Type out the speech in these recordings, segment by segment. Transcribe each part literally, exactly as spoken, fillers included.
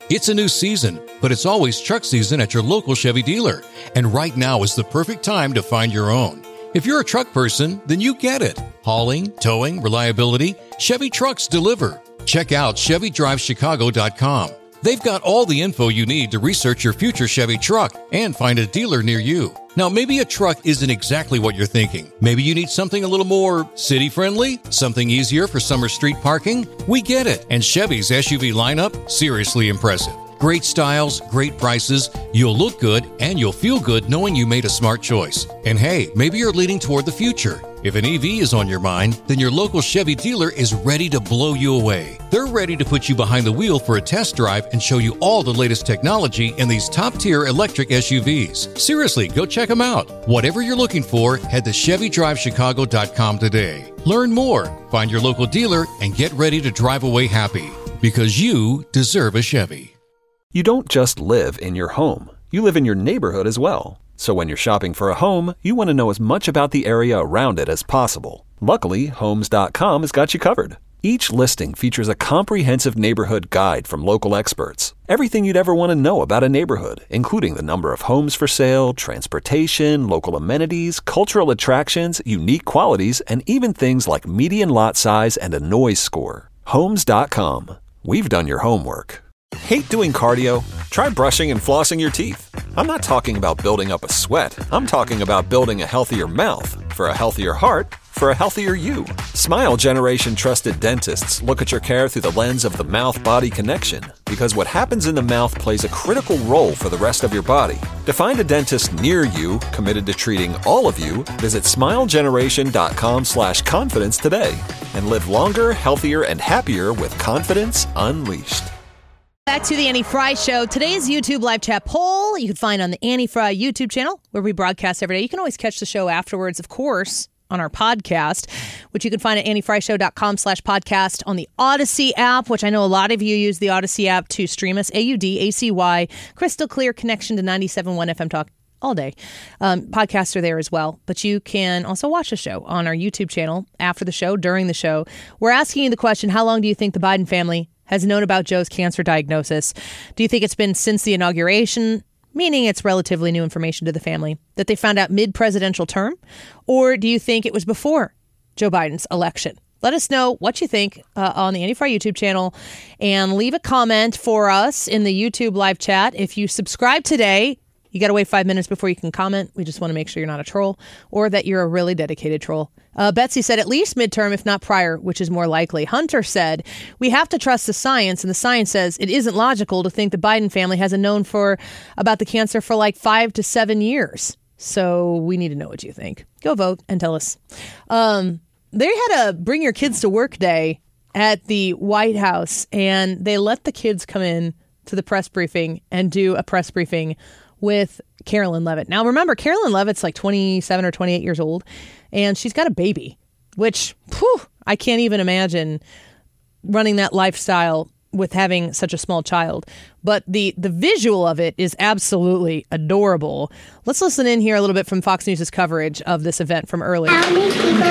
It's a new season, but it's always truck season at your local Chevy dealer. And right now is the perfect time to find your own. If you're a truck person, then you get it. Hauling, towing, reliability, Chevy trucks deliver. Check out Chevy Drive Chicago dot com. They've got all the info you need to research your future Chevy truck and find a dealer near you. Now, maybe a truck isn't exactly what you're thinking. Maybe you need something a little more city-friendly, something easier for summer street parking. We get it. And Chevy's S U V lineup, seriously impressive. Great styles, great prices, you'll look good, and you'll feel good knowing you made a smart choice. And hey, maybe you're leaning toward the future. If an E V is on your mind, then your local Chevy dealer is ready to blow you away. They're ready to put you behind the wheel for a test drive and show you all the latest technology in these top-tier electric S U Vs. Seriously, go check them out. Whatever you're looking for, head to Chevy Drive Chicago dot com today. Learn more, find your local dealer, and get ready to drive away happy. Because you deserve a Chevy. You don't just live in your home. You live in your neighborhood as well. So when you're shopping for a home, you want to know as much about the area around it as possible. Luckily, Homes dot com has got you covered. Each listing features a comprehensive neighborhood guide from local experts. Everything you'd ever want to know about a neighborhood, including the number of homes for sale, transportation, local amenities, cultural attractions, unique qualities, and even things like median lot size and a noise score. Homes dot com. We've done your homework. Hate doing cardio? Try brushing and flossing your teeth. I'm not talking about building up a sweat. I'm talking about building a healthier mouth for a healthier heart for a healthier you. Smile Generation trusted dentists look at your care through the lens of the mouth-body connection because what happens in the mouth plays a critical role for the rest of your body. To find a dentist near you committed to treating all of you, visit smile generation dot com slash confidence today and live longer, healthier, and happier with confidence unleashed. Back to the Annie Fry Show. Today's YouTube live chat poll you can find on the Annie Fry YouTube channel where we broadcast every day. You can always catch the show afterwards, of course, on our podcast, which you can find at annie fry show dot com slash podcast on the Odyssey app, which I know a lot of you use the Odyssey app to stream us. A U D A C Y, crystal clear connection to ninety-seven point one F M Talk all day. Um, podcasts are there as well, but you can also watch the show on our YouTube channel after the show, during the show. We're asking you the question, how long do you think the Biden family has known about Joe's cancer diagnosis? Do you think it's been since the inauguration, meaning it's relatively new information to the family, that they found out mid-presidential term? Or do you think it was before Joe Biden's election? Let us know what you think uh, on the Annie Fry YouTube channel and leave a comment for us in the YouTube live chat. If you subscribe today, you got to wait five minutes before you can comment. We just want to make sure you're not a troll or that you're a really dedicated troll. Uh, Betsy said at least midterm, if not prior, which is more likely. Hunter said, we have to trust the science, and the science says it isn't logical to think the Biden family hasn't known for about the cancer for like five to seven years. So we need to know what you think. Go vote and tell us. Um, they had a bring your kids to work day at the White House, and they let the kids come in to the press briefing and do a press briefing with Carolyn Levitt. Now, remember, Carolyn Levitt's like twenty-seven or twenty-eight years old, and she's got a baby, which whew, I can't even imagine running that lifestyle with having such a small child. But the, the visual of it is absolutely adorable. Let's listen in here a little bit from Fox News' coverage of this event from earlier. How many people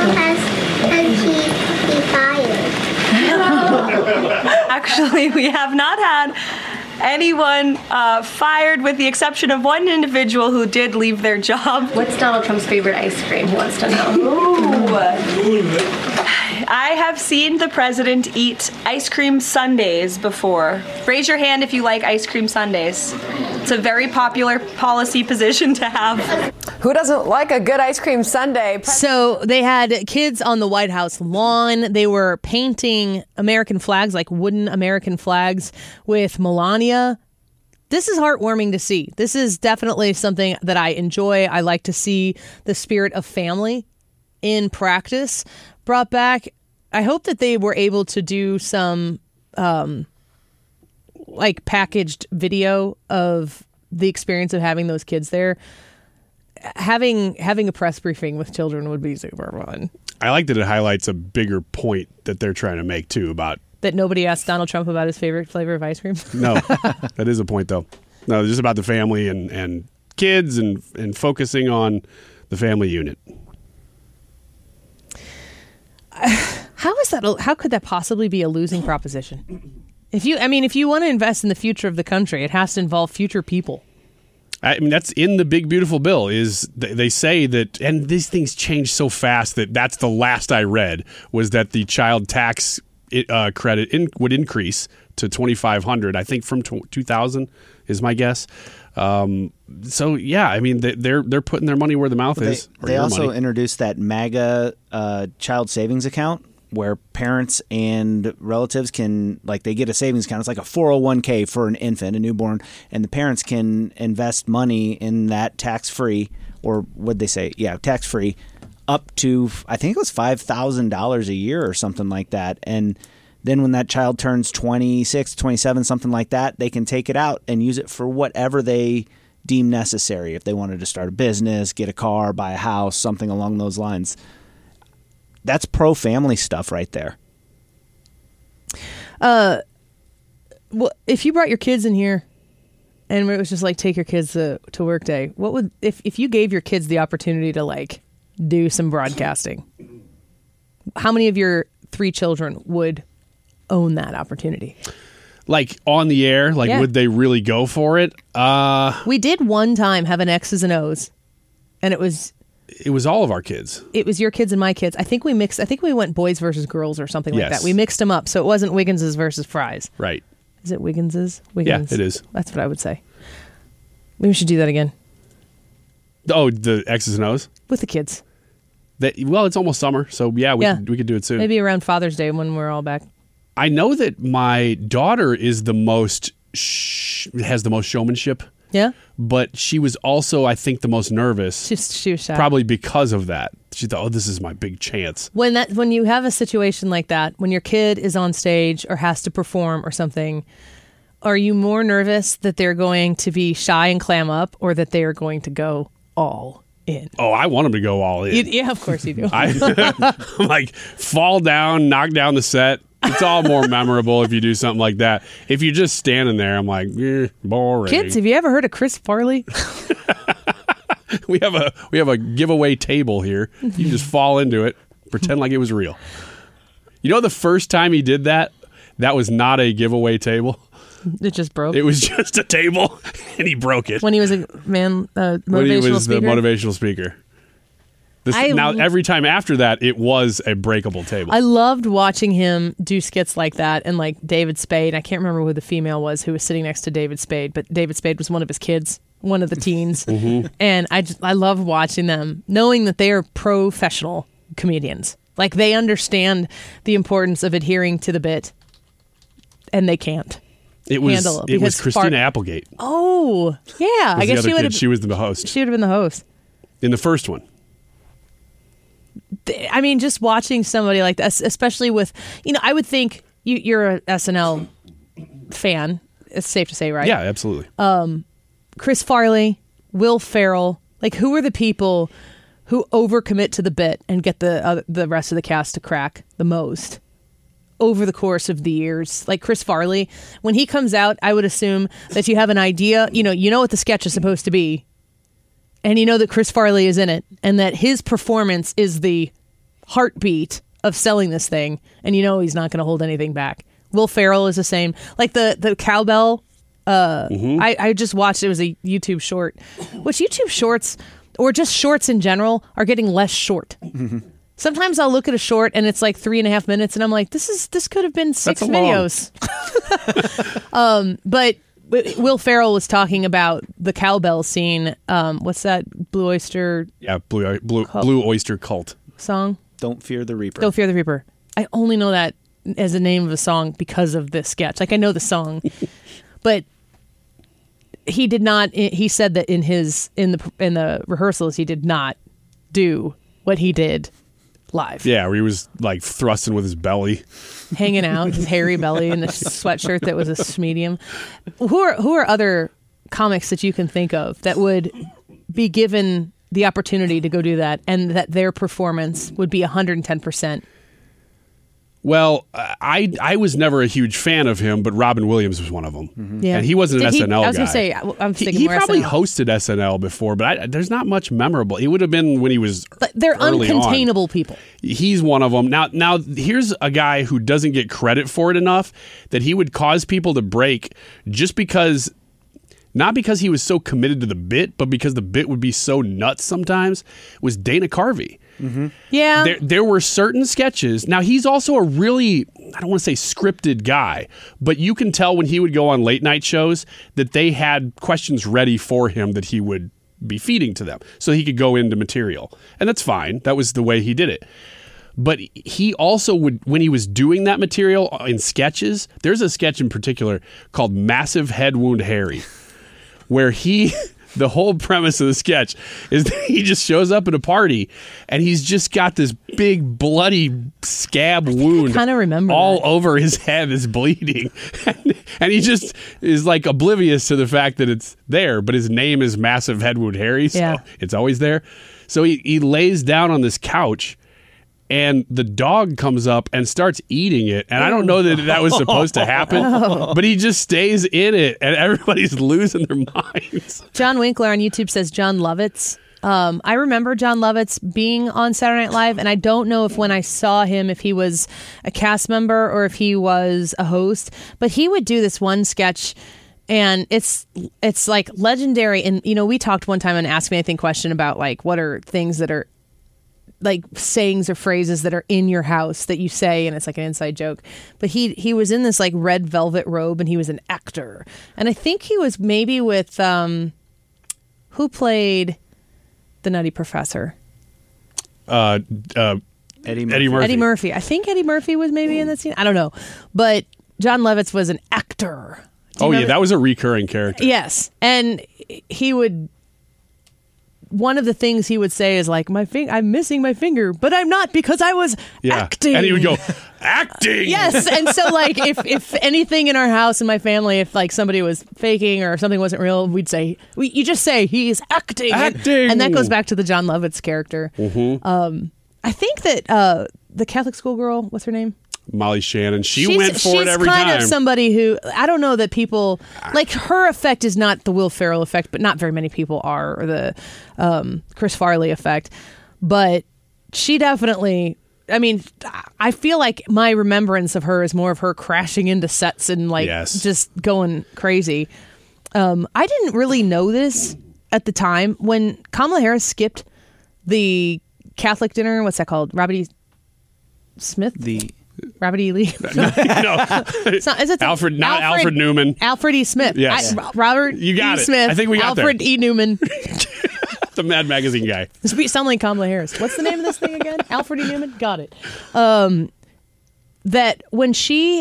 has he be fired? Actually, we have not had anyone uh, fired with the exception of one individual who did leave their job. What's Donald Trump's favorite ice cream? He wants to know. Ooh. I have seen the president eat ice cream sundaes before. Raise your hand if you like ice cream sundaes. It's a very popular policy position to have. Who doesn't like a good ice cream sundae? So they had kids on the White House lawn. They were painting American flags, like wooden American flags, with Melania. This is heartwarming to see. This is definitely something that I enjoy. I like to see the spirit of family in practice brought back. I hope that they were able to do some um, like packaged video of the experience of having those kids there. Having having a press briefing with children would be super fun. I like that it highlights a bigger point that they're trying to make, too, about... That nobody asked Donald Trump about his favorite flavor of ice cream? No, that is a point, though. No, just about the family and, and kids and and focusing on the family unit. How is that? How could that possibly be a losing proposition? If you, I mean, if you want to invest in the future of the country, it has to involve future people. I mean, that's in the big, beautiful bill. Is they say that, and these things change so fast that that's the last I read, was that the child tax uh, credit in, would increase to twenty-five hundred dollars, I think from two thousand is my guess. Um, so, yeah, I mean, they're they're putting their money where the mouth well, is. They, they also money. introduced that MAGA uh, child savings account, where parents and relatives can, like, they get a savings account. It's like a four oh one k for an infant, a newborn, and the parents can invest money in that tax-free, or what'd they say? Yeah, tax-free, up to, I think it was five thousand dollars a year or something like that. And then when that child turns twenty-six, twenty-seven, something like that, they can take it out and use it for whatever they deem necessary. If they wanted to start a business, get a car, buy a house, something along those lines. That's pro-family stuff right there. Uh, well, if you brought your kids in here and it was just like, take your kids to, to work day, what would, if, if you gave your kids the opportunity to like do some broadcasting, how many of your three children would own that opportunity? Like on the air, like Yeah. would they really go for it? Uh, We did one time have an X's and O's, and it was it was all of our kids. it was your kids and my kids. I think we mixed. I think we went boys versus girls or something like Yes. that. We mixed them up, so it wasn't Wiggins's versus Fry's. Right. Is it Wiggins's? Wiggins. Yeah, it is. That's what I would say. Maybe we should do that again Oh, the X's and O's? with the kids. That, well, it's almost summer, so yeah, we, Yeah. Could, we could do it soon. Maybe around Father's Day when we're all back. I know that my daughter is the most sh- has the most showmanship, Yeah, but she was also, I think, the most nervous, she's she was shy. probably because of that. She thought, "Oh, this is my big chance." When that when you have a situation like that, when your kid is on stage or has to perform or something, are you more nervous that they're going to be shy and clam up, or that they are going to go all in? Oh, I want them to go all in. You, yeah, of course you do. I like fall down, knock down the set. It's all more memorable if you do something like that. If you're just standing there, I'm like, eh, boring. Kids, have you ever heard of Chris Farley? we have a we have a giveaway table here. You can just fall into it, pretend like it was real. You know, the first time he did that, that was not a giveaway table. It just broke. It was just a table, and he broke it when he was a man, uh, motivational when he was speaker. the motivational speaker. This, I now, l- every time after that, it was a breakable table. I loved watching him do skits like that, and like David Spade. I can't remember who the female was who was sitting next to David Spade, but David Spade was one of his kids, one of the teens, Mhm. and I just, I love watching them, knowing that they are professional comedians. Like they understand the importance of adhering to the bit, and they can't. It was handle it it was because Christina far- Applegate. Oh, yeah. I Was the guess other she would kid. have. She was the host She would have been the host. in the first one. I mean, just watching somebody like this, especially with, you know, I would think you, you're a S N L fan. It's safe to say, right? Yeah, absolutely. Um, Chris Farley, Will Ferrell, like who are the people who overcommit to the bit and get the uh, the rest of the cast to crack the most over the course of the years? Like Chris Farley, when he comes out, I would assume that you have an idea, you know, you know what the sketch is supposed to be. And you know that Chris Farley is in it and that his performance is the heartbeat of selling this thing. And you know he's not going to hold anything back. Will Ferrell is the same. Like the, the cowbell, uh, Mm-hmm. I, I just watched, it was a YouTube short, which YouTube shorts, or just shorts in general, are getting less short. Sometimes I'll look at a short and it's like three and a half minutes and I'm like, this is this could have been six That's long. videos. um, but Will Ferrell was talking about the cowbell scene. Um, what's that Blue Oyster Yeah, Blue Blue, Cult. Blue Oyster Cult. song? Don't Fear the Reaper. Don't Fear the Reaper. I only know that as a name of a song because of this sketch. Like I know the song, but he did not. He said that in his in the in the rehearsals he did not do what he did live. Yeah, where he was like thrusting with his belly. Hanging out, his hairy belly, and the sweatshirt that was a medium. Who are who are other comics that you can think of that would be given the opportunity to go do that, and that their performance would be one hundred ten percent Well, I I was never a huge fan of him, but Robin Williams was one of them. Mm-hmm. Yeah. And he wasn't an Did he, S N L guy. I was going to say, I'm he, thinking he more probably S N L. hosted S N L before, but I, there's not much memorable. It would have been when he was But they're early uncontainable on. people. He's one of them. Now, now here's a guy who doesn't get credit for it enough that he would cause people to break just because, not because he was so committed to the bit, but because the bit would be so nuts sometimes, was Dana Carvey. Mm-hmm. Yeah. There, there were certain sketches. Now, he's also a really, I don't want to say scripted guy, but you can tell when he would go on late night shows that they had questions ready for him that he would be feeding to them so he could go into material. And that's fine. That was the way he did it. But he also would, when he was doing that material in sketches, there's a sketch in particular called Massive Head Wound Harry, where he... The whole premise of the sketch is that he just shows up at a party and he's just got this big bloody scab wound kind of remember all that. over his head is bleeding. and, and he just is like oblivious to the fact that it's there, but his name is Massive Head Wound Harry, so Yeah. it's always there. So he, he lays down on this couch and the dog comes up and starts eating it. And I don't know that that was supposed to happen, but he just stays in it and everybody's losing their minds. John Winkler on YouTube says John Lovitz. Um, I remember John Lovitz being on Saturday Night Live, and I don't know if when I saw him, if he was a cast member or if he was a host, but he would do this one sketch. And it's it's like legendary. And, you know, we talked one time on Ask Me Anything question about like what are things that are like sayings or phrases that are in your house that you say, and it's like an inside joke. But he he was in this like red velvet robe, and he was an actor. And I think he was maybe with um, who played the Nutty Professor? Uh, uh, Eddie Murphy. Eddie Murphy. Eddie Murphy. I think Eddie Murphy was maybe in that scene. I don't know, but John Lovitz was an actor. Do you Oh yeah, remember- that was a recurring character. Yes, and he would. One of the things he would say is like, "My fing- I'm missing my finger, but I'm not because I was Yeah. acting." And he would go, acting. Yes, and so like if if anything in our house and my family, if like somebody was faking or something wasn't real, we'd say, we, "You just say he's acting," Acting. and, and that goes back to the John Lovitz character. Mm-hmm. Um, I think that uh, the Catholic schoolgirl, what's her name? Molly Shannon. She she's, went for it every She's kind time. of somebody who, I don't know that people, like her effect is not the Will Ferrell effect, but not very many people are, or the um, Chris Farley effect. But she definitely, I mean, I feel like my remembrance of her is more of her crashing into sets and like Yes. just going crazy. Um, I didn't really know this at the time. When Kamala Harris skipped the Catholic dinner, what's that called? Robert E. Smith? The Robert E. Lee. no, It's not, is it the- Alfred, not Alfred, Newman. Alfred E. Smith. Yes. I, Robert You got E. it. Smith. I think we got Alfred there. E. Newman. The Mad Magazine guy. This would sound like Kamala Harris. What's the name of this thing again? Alfred E. Newman? Got it. Um, that when she...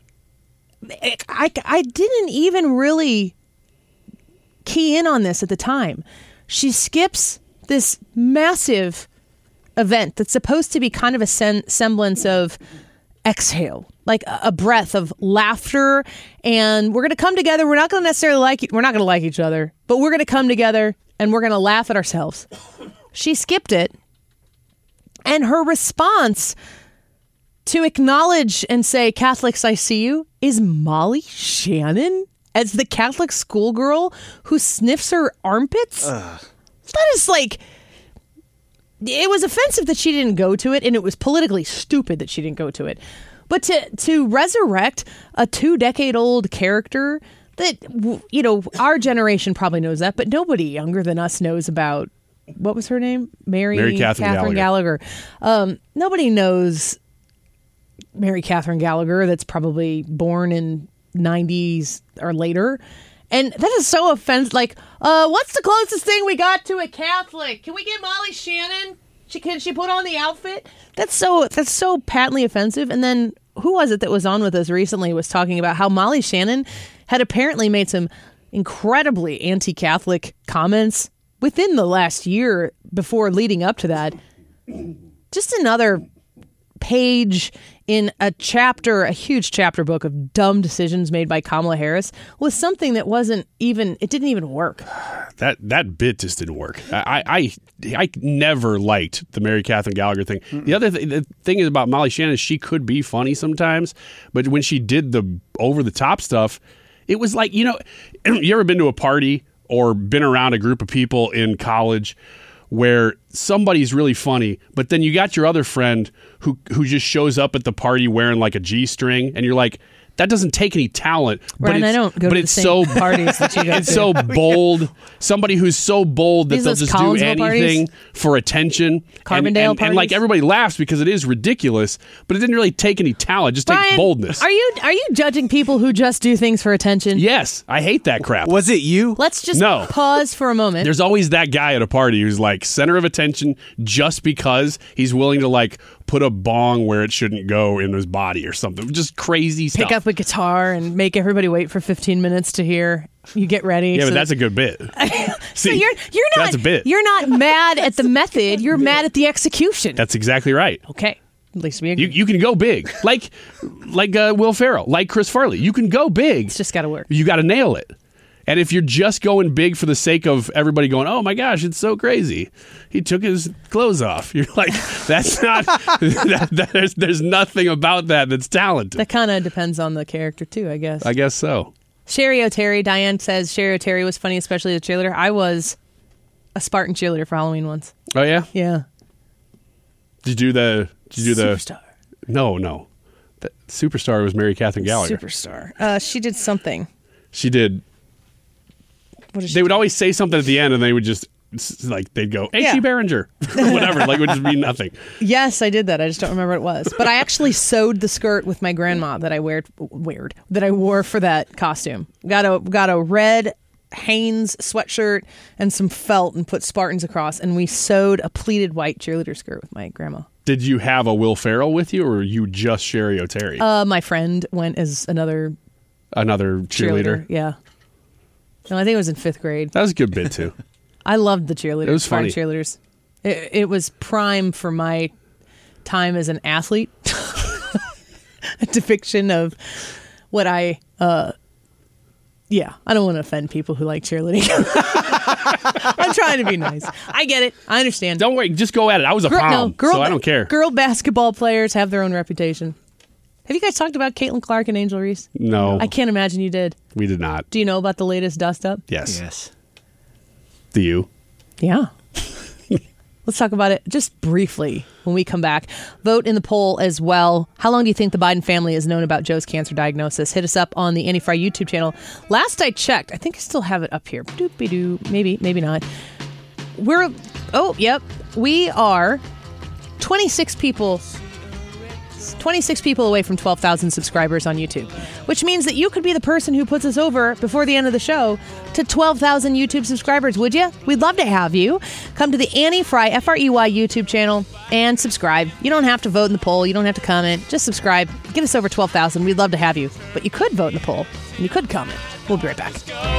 I, I didn't even really key in on this at the time. She skips this massive event that's supposed to be kind of a sen- semblance of exhale, like a, a breath of laughter, and we're going to come together. We're not going to necessarily like we're not going to like each other, but we're going to come together and we're going to laugh at ourselves. She skipped it, and her response to acknowledge and say, "Catholics, I see you," is Molly Shannon as the Catholic schoolgirl who sniffs her armpits. Ugh. That is like... It was offensive that she didn't go to it, and it was politically stupid that she didn't go to it. But to to resurrect a two-decade-old character that, you know, our generation probably knows that, but nobody younger than us knows about, what was her name? Mary, Mary Catherine, Catherine Gallagher. Gallagher. Um, nobody knows Mary Catherine Gallagher that's probably born in nineties or later. And that is so offensive. Like, uh, what's the closest thing we got to a Catholic? Can we get Molly Shannon? She, can she put on the outfit? That's so that's so patently offensive. And then who was it that was on with us recently was talking about how Molly Shannon had apparently made some incredibly anti-Catholic comments within the last year before leading up to that. Just another page in a chapter, a huge chapter book of dumb decisions made by Kamala Harris with something that wasn't even, it didn't even work. that that bit just didn't work. I I, I never liked the Mary Catherine Gallagher thing. Mm-mm. The other th- the thing is about Molly Shannon is she could be funny sometimes, but when she did the over the top stuff, it was like, you know, you ever been to a party or been around a group of people in college where somebody's really funny, but then you got your other friend who who just shows up at the party wearing like a G-string, and you're like, that doesn't take any talent. Right, and I don't go but to it's the same so parties that you go It's to. so bold. Somebody who's so bold that These they'll those just do Collinsville anything parties? for attention. Carbondale and, and, and parties? like everybody laughs because it is ridiculous, but it didn't really take any talent. It just takes Brian, boldness. Are you are you judging people who just do things for attention? Yes, I hate that crap. Was it you? Let's just No. pause for a moment. There's always that guy at a party who's like center of attention just because he's willing to like put a bong where it shouldn't go in his body or something. Just crazy stuff. Pick up a guitar and make everybody wait for fifteen minutes to hear you get ready. Yeah, so but that's a good bit. so See, you're you're not that's a bit. you're not mad at the method. You're mad at the execution. That's exactly right. Okay, at least we agree. You you can go big, like like uh, Will Ferrell, like Chris Farley. You can go big. It's just got to work. You got to nail it. And if you're just going big for the sake of everybody going, oh my gosh, it's so crazy, he took his clothes off. You're like, that's not. that, that, there's there's nothing about that that's talented. That kind of depends on the character too, I guess. I guess so. Sherry O'Terry, Diane says Sherry O'Terry was funny, especially the cheerleader. I was a Spartan cheerleader for Halloween once. Oh yeah. Yeah. Did you do the? Did you do the? Superstar. No, no. The Superstar was Mary Catherine Gallagher. Superstar. Uh, she did something. She did. What did she They would do? always say something at the end, and they would just like they'd go H C Yeah. Behringer or whatever. Like it would just be nothing. Yes, I did that. I just don't remember what it was. But I actually sewed the skirt with my grandma that I wear, weared that I wore for that costume. Got a got a red Hanes sweatshirt and some felt and put Spartans across, and we sewed a pleated white cheerleader skirt with my grandma. Did you have a Will Ferrell with you, or were you just Sherry O'Terry? Uh, my friend went as another Another cheerleader. cheerleader. Yeah. No, I think it was in fifth grade. That was a good bit too. I loved the cheerleaders. It was Spartan funny. cheerleaders. It, it was prime for my time as an athlete. A depiction of what I, uh, yeah, I don't want to offend people who like cheerleading. I'm trying to be nice. I get it. I understand. Don't worry, just go at it. I was a Girl, prom, no, girl, so I don't care. Girl basketball players have their own reputation. Have you guys talked about Caitlin Clark and Angel Reese? No, I can't imagine you did. we did not. Do you know about the latest dust up? Yes. Yes. Do you? Yeah. Let's talk about it just briefly when we come back. Vote in the poll as well. How long do you think the Biden family has known about Joe's cancer diagnosis? Hit us up on the Annie Fry YouTube channel. Last I checked, I think I still have it up here. Doopy-doo. Maybe, maybe not. We're, oh, yep. We are twenty-six people twenty-six people away from twelve thousand subscribers on YouTube, which means that you could be the person who puts us over before the end of the show to twelve thousand YouTube subscribers, would you? We'd love to have you. Come to the Annie Fry, F R E Y YouTube channel and subscribe. You don't have to vote in the poll. You don't have to comment. Just subscribe. Get us over twelve thousand. We'd love to have you. But you could vote in the poll and you could comment. We'll be right back.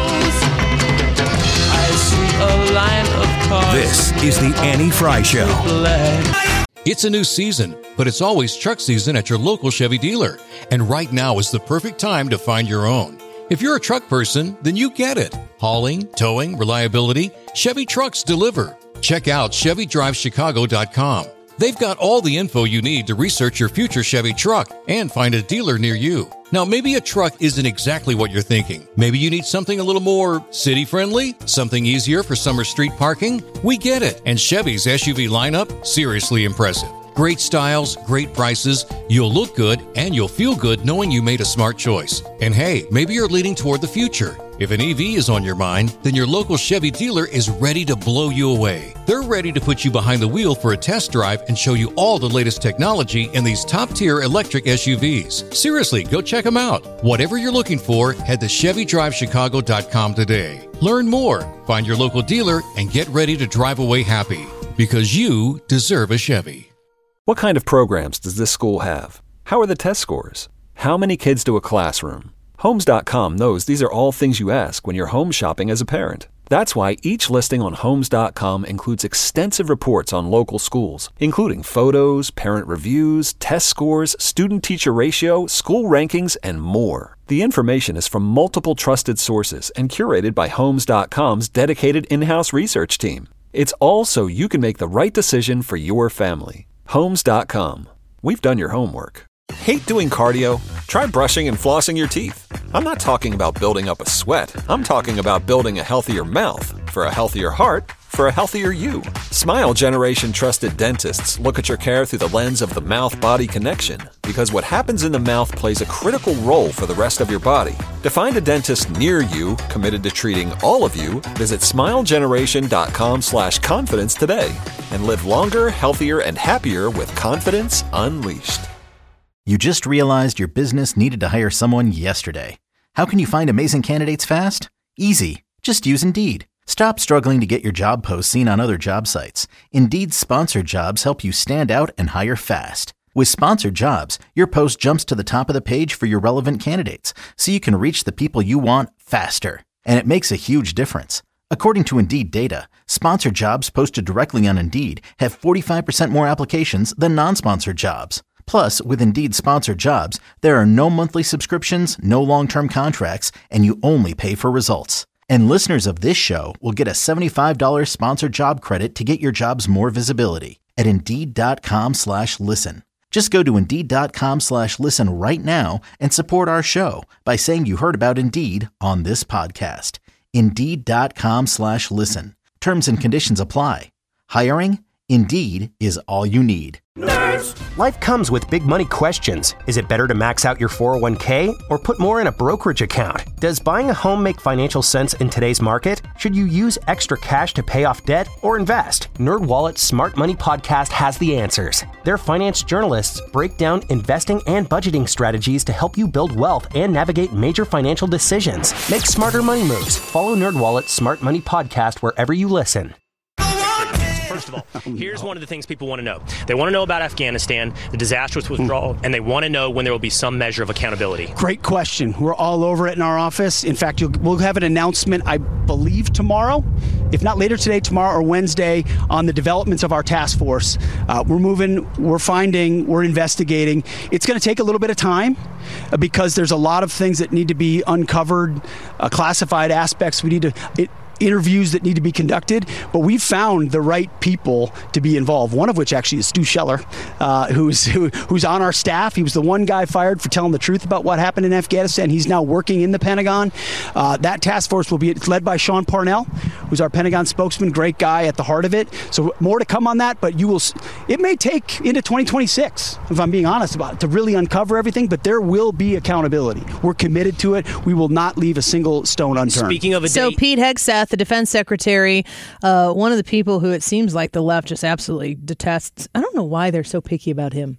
This is the Annie Fry Show. It's a new season, but it's always truck season at your local Chevy dealer. And right now is the perfect time to find your own. If you're a truck person, then you get it. Hauling, towing, reliability, Chevy trucks deliver. Check out Chevy Drive Chicago dot com. They've got all the info you need to research your future Chevy truck and find a dealer near you. Now, maybe a truck isn't exactly what you're thinking. Maybe you need something a little more city-friendly, something easier for summer street parking. We get it. And Chevy's S U V lineup, seriously impressive. Great styles, great prices, you'll look good, and you'll feel good knowing you made a smart choice. And hey, maybe you're leaning toward the future. If an E V is on your mind, then your local Chevy dealer is ready to blow you away. They're ready to put you behind the wheel for a test drive and show you all the latest technology in these top-tier electric S U Vs. Seriously, go check them out. Whatever you're looking for, head to Chevy Drive Chicago dot com today. Learn more, find your local dealer, and get ready to drive away happy. Because you deserve a Chevy. What kind of programs does this school have? How are the test scores? How many kids do a classroom? Homes dot com knows these are all things you ask when you're home shopping as a parent. That's why each listing on Homes dot com includes extensive reports on local schools, including photos, parent reviews, test scores, student-teacher ratio, school rankings, and more. The information is from multiple trusted sources and curated by Homes dot com's dedicated in-house research team. It's all so you can make the right decision for your family. Homes dot com. We've done your homework. Hate doing cardio? Try brushing and flossing your teeth. I'm not talking about building up a sweat. I'm talking about building a healthier mouth. For a healthier heart, for a healthier you. Smile Generation trusted dentists look at your care through the lens of the mouth-body connection, because what happens in the mouth plays a critical role for the rest of your body. To find a dentist near you committed to treating all of you, visit smile generation dot com slash confidence today and live longer, healthier, and happier with confidence unleashed. You just realized your business needed to hire someone yesterday. How can you find amazing candidates fast? Easy. Just use Indeed. Stop struggling to get your job posts seen on other job sites. Indeed's sponsored jobs help you stand out and hire fast. With sponsored jobs, your post jumps to the top of the page for your relevant candidates, so you can reach the people you want faster. And it makes a huge difference. According to Indeed data, sponsored jobs posted directly on Indeed have forty-five percent more applications than non-sponsored jobs. Plus, with Indeed sponsored jobs, there are no monthly subscriptions, no long-term contracts, and you only pay for results. And listeners of this show will get a seventy-five dollars sponsored job credit to get your jobs more visibility at Indeed.com slash listen. Just go to Indeed.com slash listen right now and support our show by saying you heard about Indeed on this podcast. Indeed.com slash listen. Terms and conditions apply. Hiring? Indeed is all you need. Nerds! Life comes with big money questions. Is it better to max out your four oh one k or put more in a brokerage account? Does buying a home make financial sense in today's market? Should you use extra cash to pay off debt or invest? NerdWallet's Smart Money Podcast has the answers. Their finance journalists break down investing and budgeting strategies to help you build wealth and navigate major financial decisions. Make smarter money moves. Follow NerdWallet's Smart Money Podcast wherever you listen. First of all, here's one of the things people want to know. They want to know about Afghanistan, the disastrous withdrawal, and they want to know when there will be some measure of accountability. Great question. We're all over it in our office. In fact, you'll, we'll have an announcement, I believe, tomorrow, if not later today, tomorrow or Wednesday, on the developments of our task force. Uh, we're moving, we're finding, we're investigating. It's going to take a little bit of time uh, because there's a lot of things that need to be uncovered, uh, classified aspects. We need to... It, interviews that need to be conducted, but we've found the right people to be involved, one of which actually is Stu Scheller, uh, who's who, who's on our staff. He was the one guy fired for telling the truth about what happened in Afghanistan. He's now working in the Pentagon. Uh, that task force will be it's led by Sean Parnell, who's our Pentagon spokesman, great guy at the heart of it. So more to come on that, but you will. It may take into twenty twenty-six, if I'm being honest about it, to really uncover everything, but there will be accountability. We're committed to it. We will not leave a single stone unturned. Speaking of a so date- Pete Hegseth, the defense secretary, uh, one of the people who it seems like the left just absolutely detests. I don't know why they're so picky about him.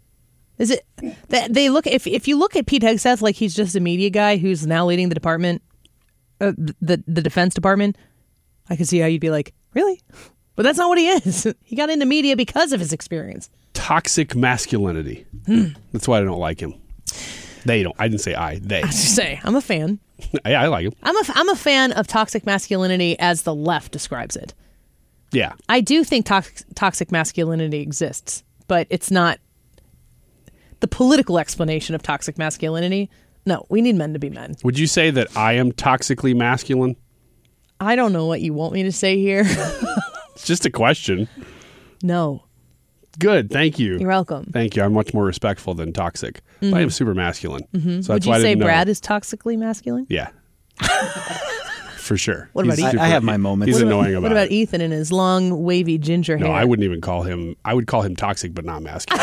Is it that they look if if you look at Pete Hegseth like he's just a media guy who's now leading the department, uh, the the defense department? I can see how you'd be like, really? But that's not what he is. He got into media because of his experience. Toxic masculinity. Hmm. That's why I don't like him. They don't. I didn't say I. They. I was just say I'm a fan. Yeah, I like him. I'm a I'm a fan of toxic masculinity as the left describes it. Yeah, I do think toxic toxic masculinity exists, but it's not the political explanation of toxic masculinity. No, we need men to be men. Would you say that I am toxically masculine? I don't know what you want me to say here. It's just a question. No. Good, thank you. You're welcome. Thank you. I'm much more respectful than toxic. Mm-hmm. But I am super masculine. Mm-hmm. So Would that's you why I say didn't know. Brad is toxically masculine? Yeah. For sure. What about He's Ethan? super- I have my moments. He's What annoying about, about What about it. Ethan and his long, wavy ginger hair? No, I wouldn't even call him. I would call him toxic, but not masculine.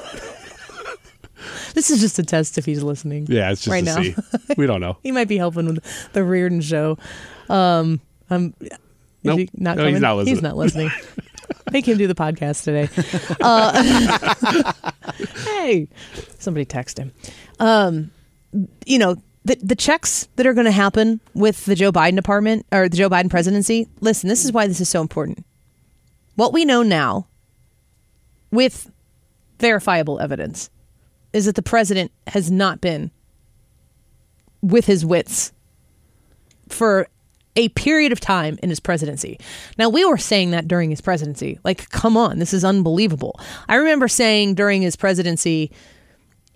This is just a test if he's listening. Yeah, it's just right to now. see. We don't know. He might be helping with the Reardon show. Um, um, is Nope. he not No, coming? he's not listening. He's not listening. Make him do the podcast today. Uh, hey, somebody text him. Um, you know, the the checks that are going to happen with the Joe Biden department or the Joe Biden presidency. Listen, this is why this is so important. What we know now, with verifiable evidence, is that the president has not been with his wits for a period of time in his presidency. Now, we were saying that during his presidency. Like, come on, this is unbelievable. I remember saying during his presidency,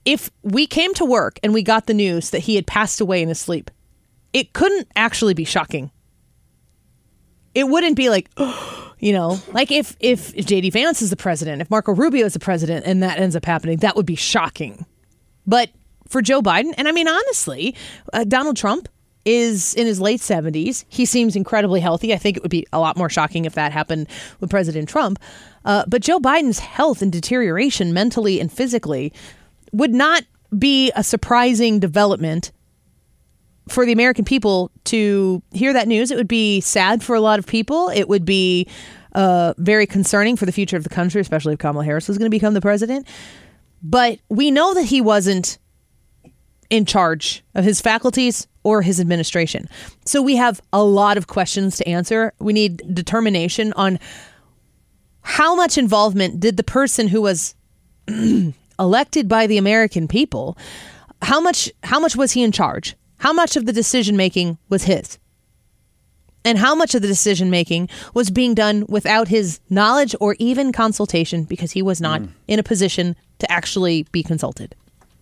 if we came to work and we got the news that he had passed away in his sleep, it couldn't actually be shocking. It wouldn't be like, you know, like if, if J D Vance is the president, if Marco Rubio is the president and that ends up happening, that would be shocking. But for Joe Biden, and I mean, honestly, uh, Donald Trump is in his late seventies. He seems incredibly healthy. I think it would be a lot more shocking if that happened with President Trump. Uh, but Joe Biden's health and deterioration mentally and physically would not be a surprising development for the American people to hear that news. It would be sad for a lot of people. It would be uh, very concerning for the future of the country, especially if Kamala Harris was going to become the president. But we know that he wasn't in charge of his faculties or his administration. So we have a lot of questions to answer. We need determination on how much involvement did the person who was elected by the American people, how much how much was he in charge? How much of the decision making was his? And how much of the decision making was being done without his knowledge or even consultation because he was not mm. in a position to actually be consulted?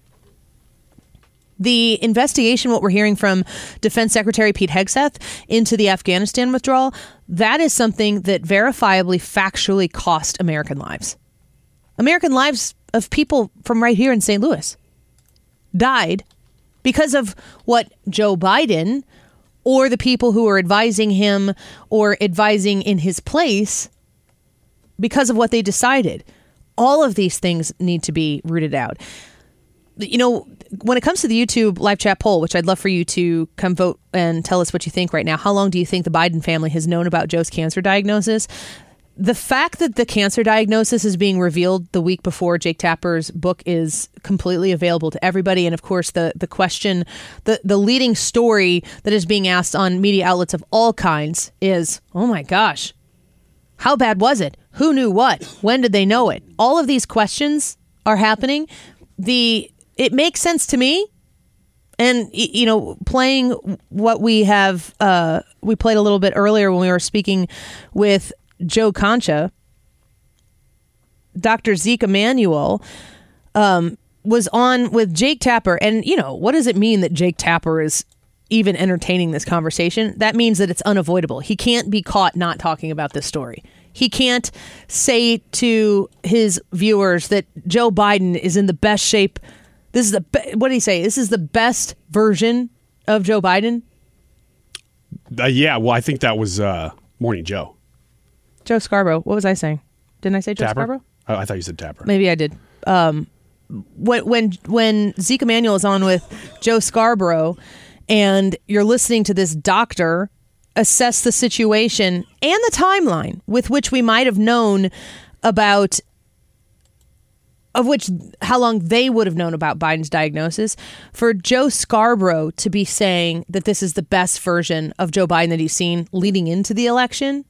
The investigation, what we're hearing from Defense Secretary Pete Hegseth into the Afghanistan withdrawal, that is something that verifiably, factually cost American lives. American lives of people from right here in Saint Louis died because of what Joe Biden or the people who are advising him or advising in his place, because of what they decided. All of these things need to be rooted out. You know, when it comes to the YouTube live chat poll, which I'd love for you to come vote and tell us what you think right now. How long do you think the Biden family has known about Joe's cancer diagnosis? The fact that the cancer diagnosis is being revealed the week before Jake Tapper's book is completely available to everybody. And of course, the the question, the, the leading story that is being asked on media outlets of all kinds is, oh my gosh, how bad was it? Who knew what? When did they know it? All of these questions are happening. The It makes sense to me. And, you know, playing what we have, uh, we played a little bit earlier when we were speaking with Joe Concha, Doctor Zeke Emanuel um, was on with Jake Tapper. And, you know, what does it mean that Jake Tapper is even entertaining this conversation? That means that it's unavoidable. He can't be caught not talking about this story. He can't say to his viewers that Joe Biden is in the best shape. This is the be- what did he say? This is the best version of Joe Biden. Uh, yeah, well, I think that was uh, Morning Joe. Joe Scarborough. What was I saying? Didn't I say Joe Tapper? Scarborough? Oh, I thought you said Tapper. Maybe I did. Um, when when when Zeke Emanuel is on with Joe Scarborough, and you're listening to this doctor assess the situation and the timeline with which we might have known about, of which how long they would have known about Biden's diagnosis, for Joe Scarborough to be saying that this is the best version of Joe Biden that he's seen leading into the election.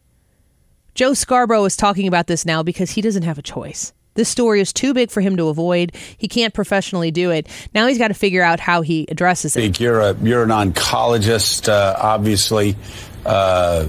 Joe Scarborough is talking about this now because he doesn't have a choice. This story is too big for him to avoid. He can't professionally do it. Now he's got to figure out how he addresses it. You're a you're an oncologist, uh, obviously uh,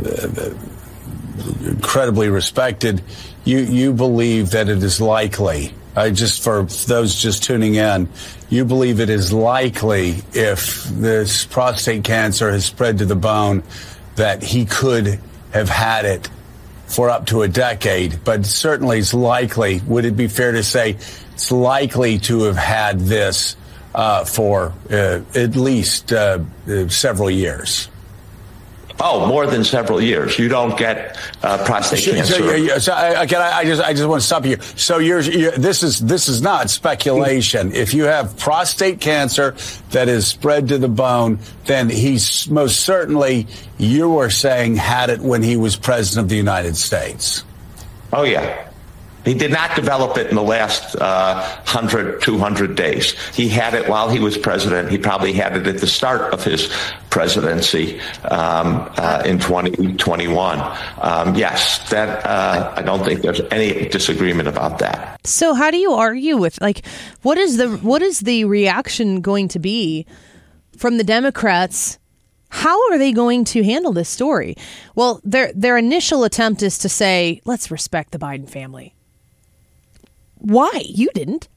incredibly respected. You you believe that it is likely. Uh, just for those just tuning in, you believe it is likely if this prostate cancer has spread to the bone that he could have had it for up to a decade, but certainly it's likely. Would it be fair to say it's likely to have had this uh, for uh, at least uh, uh, several years? Oh, more than several years. You don't get uh, prostate so, cancer. So, you're, so I, can I, I just, I just want to stop you. So you're, you're, this is, this is not speculation. If you have prostate cancer that is spread to the bone, then he's most certainly, you were saying, had it when he was president of the United States. Oh yeah. He did not develop it in the last uh, one hundred, two hundred days. He had it while he was president. He probably had it at the start of his presidency um, uh, in twenty twenty-one. Um, yes, that uh, I don't think there's any disagreement about that. So how do you argue with, like, what is the what is the reaction going to be from the Democrats? How are they going to handle this story? Well, their their initial attempt is to say, let's respect the Biden family. Why? You didn't.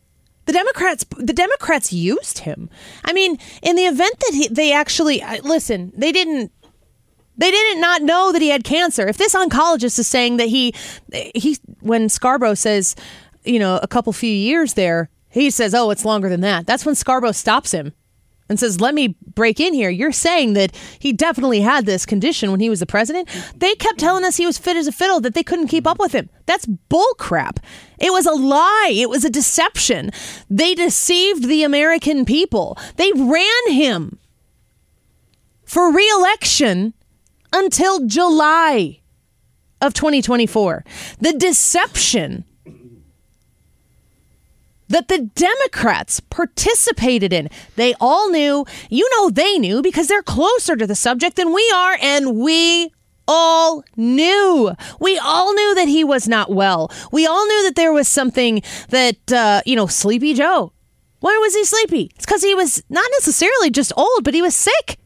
The Democrats, the Democrats used him. I mean, in the event that he, they actually listen, they didn't. They didn't not know that he had cancer. If this oncologist is saying that he, he when Scarborough says, you know, a couple few years there, he says, oh, it's longer than that. That's when Scarborough stops him and says, let me break in here. You're saying that he definitely had this condition when he was the president. They kept telling us he was fit as a fiddle, that they couldn't keep up with him. That's bull crap. It was a lie. It was a deception. They deceived the American people. They ran him for re-election until July of twenty twenty-four. The deception that the Democrats participated in, they all knew. You know they knew because they're closer to the subject than we are, and we all knew. We all knew that he was not well. We all knew that there was something that, uh, you know, Sleepy Joe. Why was he sleepy? It's because he was not necessarily just old, but he was sick.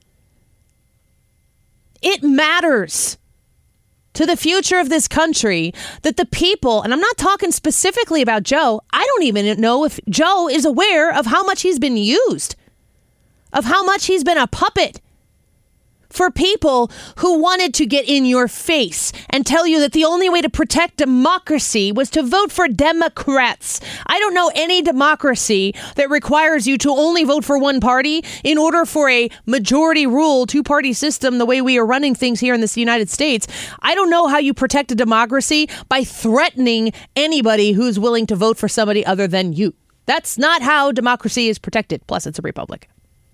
It matters to the future of this country that the people, and I'm not talking specifically about Joe, I don't even know if Joe is aware of how much he's been used, of how much he's been a puppet for people who wanted to get in your face and tell you that the only way to protect democracy was to vote for Democrats. I don't know any democracy that requires you to only vote for one party in order for a majority rule, two-party system, the way we are running things here in the United States. I don't know how you protect a democracy by threatening anybody who's willing to vote for somebody other than you. That's not how democracy is protected. Plus, it's a republic.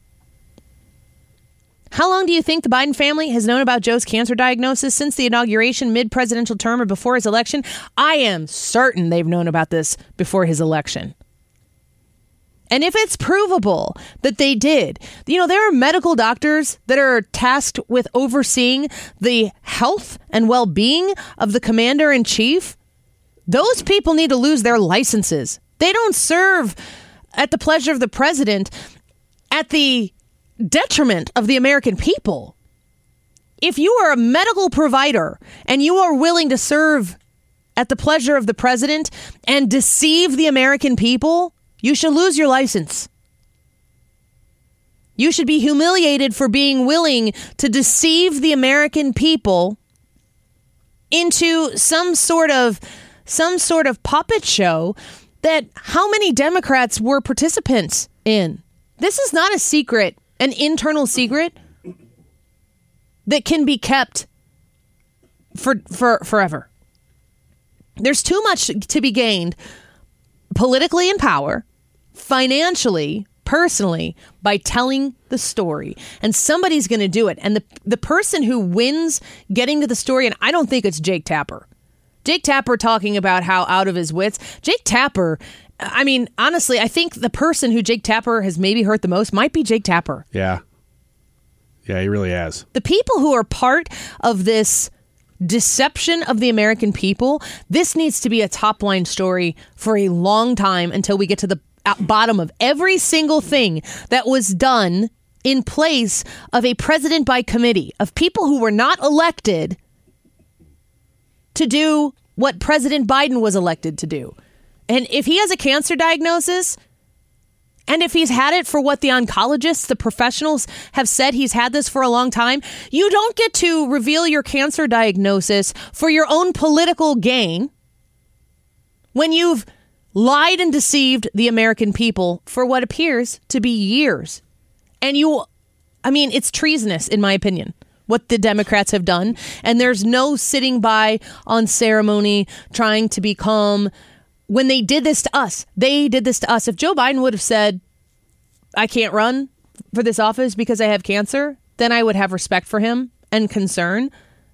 How long do you think the Biden family has known about Joe's cancer diagnosis? Since the inauguration, mid-presidential term, or before his election? I am certain they've known about this before his election. And if it's provable that they did, you know, there are medical doctors that are tasked with overseeing the health and well-being of the commander-in-chief. Those people need to lose their licenses. They don't serve at the pleasure of the president at the detriment of the American people. If you are a medical provider and you are willing to serve at the pleasure of the president and deceive the American people, you should lose your license. You should be humiliated for being willing to deceive the American people into some sort of some sort of puppet show that how many Democrats were participants in. This is not a secret. An internal secret that can be kept for for forever. There's too much to be gained politically in power, financially, personally, by telling the story. And somebody's going to do it. And the, the person who wins getting to the story, and I don't think it's Jake Tapper. Jake Tapper talking about how out of his wits. Jake Tapper... I mean, honestly, I think the person who Jake Tapper has maybe hurt the most might be Jake Tapper. Yeah. Yeah, he really has. The people who are part of this deception of the American people, this needs to be a top line story for a long time until we get to the bottom of every single thing that was done in place of a president by committee, of people who were not elected to do what President Biden was elected to do. And if he has a cancer diagnosis, and if he's had it for what the oncologists, the professionals have said he's had this for a long time, you don't get to reveal your cancer diagnosis for your own political gain when you've lied and deceived the American people for what appears to be years. And you, I mean, it's treasonous, in my opinion, what the Democrats have done. And there's no sitting by on ceremony trying to be calm. When they did this to us, they did this to us. If Joe Biden would have said, I can't run for this office because I have cancer, then I would have respect for him and concern.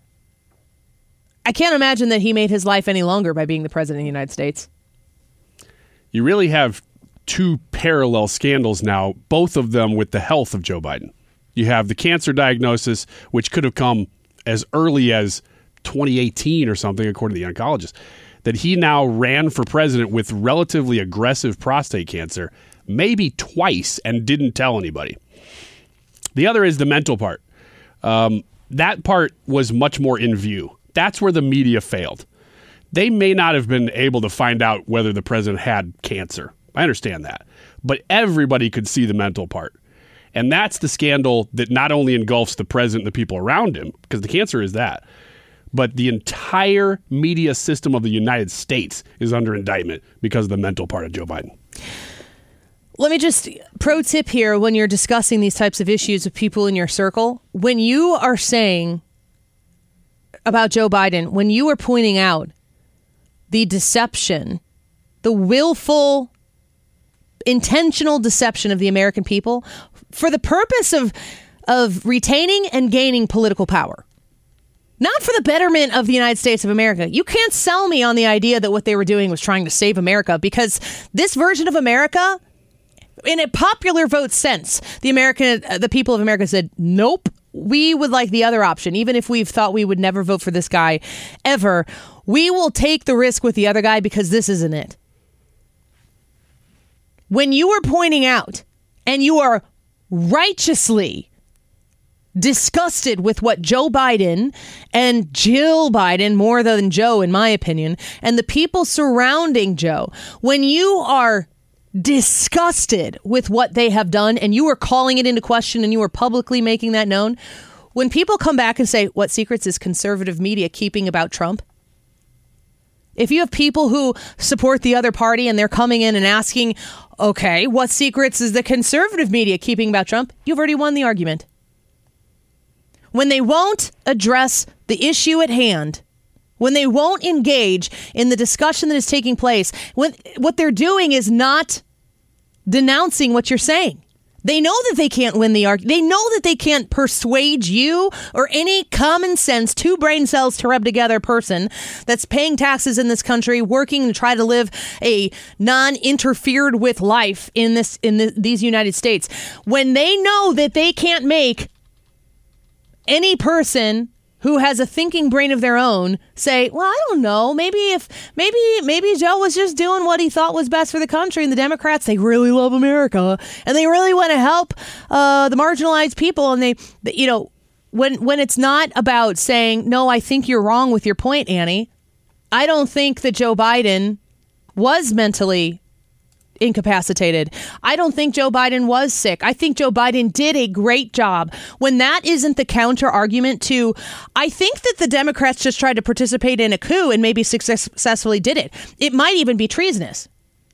I can't imagine that he made his life any longer by being the president of the United States. You really have two parallel scandals now, both of them with the health of Joe Biden. You have the cancer diagnosis, which could have come as early as twenty eighteen or something, according to the oncologist, that he now ran for president with relatively aggressive prostate cancer, maybe twice, and didn't tell anybody. The other is the mental part. Um, that part was much more in view. That's where the media failed. They may not have been able to find out whether the president had cancer. I understand that. But everybody could see the mental part. And that's the scandal that not only engulfs the president and the people around him, because the cancer is that, but the entire media system of the United States is under indictment because of the mental part of Joe Biden. Let me just, pro tip here, when you're discussing these types of issues with people in your circle, when you are saying about Joe Biden, when you are pointing out the deception, the willful, intentional deception of the American people for the purpose of, of retaining and gaining political power, not for the betterment of the United States of America. You can't sell me on the idea that what they were doing was trying to save America, because this version of America, in a popular vote sense, the American, the people of America said, nope, we would like the other option. Even if we've thought we would never vote for this guy ever, we will take the risk with the other guy because this isn't it. When you are pointing out, and you are righteously disgusted with what Joe Biden and Jill Biden, more than Joe, in my opinion, and the people surrounding Joe, when you are disgusted with what they have done and you are calling it into question and you are publicly making that known, when people come back and say, what secrets is conservative media keeping about Trump? If you have people who support the other party and they're coming in and asking, okay, what secrets is the conservative media keeping about Trump? You've already won the argument. When they won't address the issue at hand, when they won't engage in the discussion that is taking place, when what they're doing is not denouncing what you're saying. They know that they can't win the argument. They know that they can't persuade you or any common sense, two brain cells to rub together person that's paying taxes in this country, working to try to live a non-interfered with life in this in the, these United States. When they know that they can't make any person who has a thinking brain of their own say, well, I don't know, maybe if maybe maybe Joe was just doing what he thought was best for the country, and the Democrats, they really love America and they really want to help uh, the marginalized people. And they, you know, when when it's not about saying, no, I think you're wrong with your point, Annie. I don't think that Joe Biden was mentally incapacitated. I don't think Joe Biden was sick. I think Joe Biden did a great job. When that isn't the counter argument to, I think that the Democrats just tried to participate in a coup and maybe success- successfully did it. It might even be treasonous.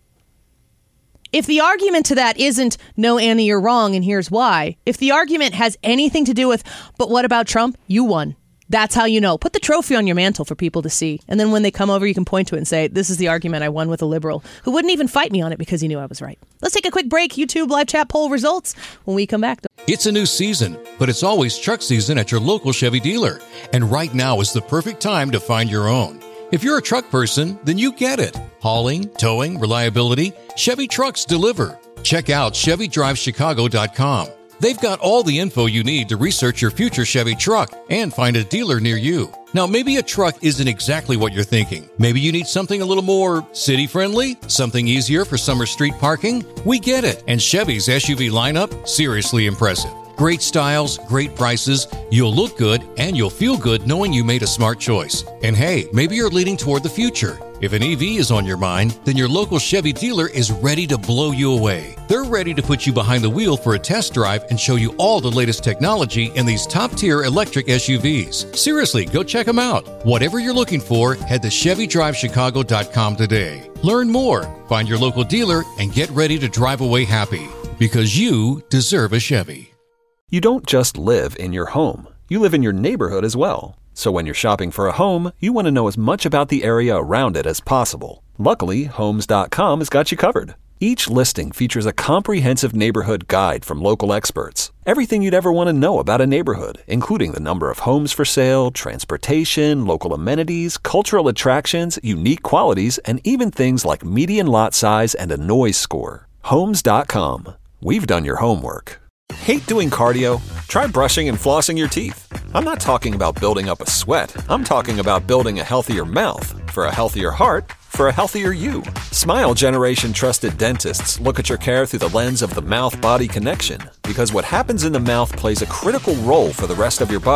If the argument to that isn't, no, Annie, you're wrong, and here's why. If the argument has anything to do with, but what about Trump? You won. That's how you know. Put the trophy on your mantle for people to see. And then when they come over, you can point to it and say, this is the argument I won with a liberal who wouldn't even fight me on it because he knew I was right. Let's take a quick break. YouTube live chat poll results when we come back. It's a new season, but it's always truck season at your local Chevy dealer. And right now is the perfect time to find your own. If you're a truck person, then you get it. Hauling, towing, reliability, Chevy trucks deliver. Check out Chevy Drive Chicago dot com. They've got all the info you need to research your future Chevy truck and find a dealer near you. Now, maybe a truck isn't exactly what you're thinking. Maybe you need something a little more city-friendly, something easier for summer street parking. We get it. And Chevy's S U V lineup, seriously impressive. Great styles, great prices, you'll look good, and you'll feel good knowing you made a smart choice. And hey, maybe you're leaning toward the future. If an E V is on your mind, then your local Chevy dealer is ready to blow you away. They're ready to put you behind the wheel for a test drive and show you all the latest technology in these top-tier electric S U Vs. Seriously, go check them out. Whatever you're looking for, head to Chevy Drive Chicago dot com today. Learn more, find your local dealer, and get ready to drive away happy. Because you deserve a Chevy. You don't just live in your home. You live in your neighborhood as well. So when you're shopping for a home, you want to know as much about the area around it as possible. Luckily, Homes dot com has got you covered. Each listing features a comprehensive neighborhood guide from local experts. Everything you'd ever want to know about a neighborhood, including the number of homes for sale, transportation, local amenities, cultural attractions, unique qualities, and even things like median lot size and a noise score. Homes dot com. We've done your homework. Hate doing cardio? Try brushing and flossing your teeth. I'm not talking about building up a sweat. I'm talking about building a healthier mouth for a healthier heart for a healthier you. Smile Generation trusted dentists look at your care through the lens of the mouth-body connection, because what happens in the mouth plays a critical role for the rest of your body.